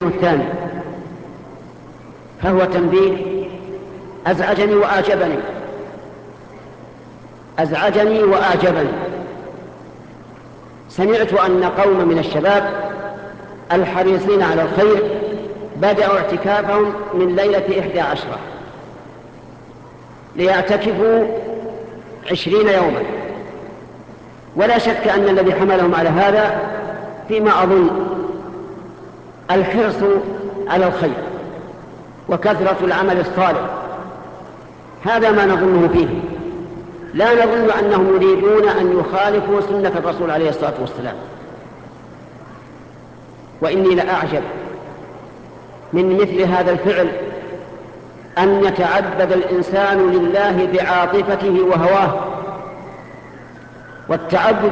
الثاني فهو تنبيه أزعجني وأعجبني. سمعت أن قوم من الشباب الحريصين على الخير بدأوا اعتكافهم من ليلة 11 ليعتكفوا 20 يوما، ولا شك أن الذي حملهم على هذا فيما أظن الحرص على الخير وكثرة العمل الصالح. هذا ما نظنه فيه، لا نظن أنهم يريدون أن يخالفوا سنة الرسول عليه الصلاة والسلام. وإني لأعجب من مثل هذا الفعل، أن يتعبد الإنسان لله بعاطفته وهواه، والتعبد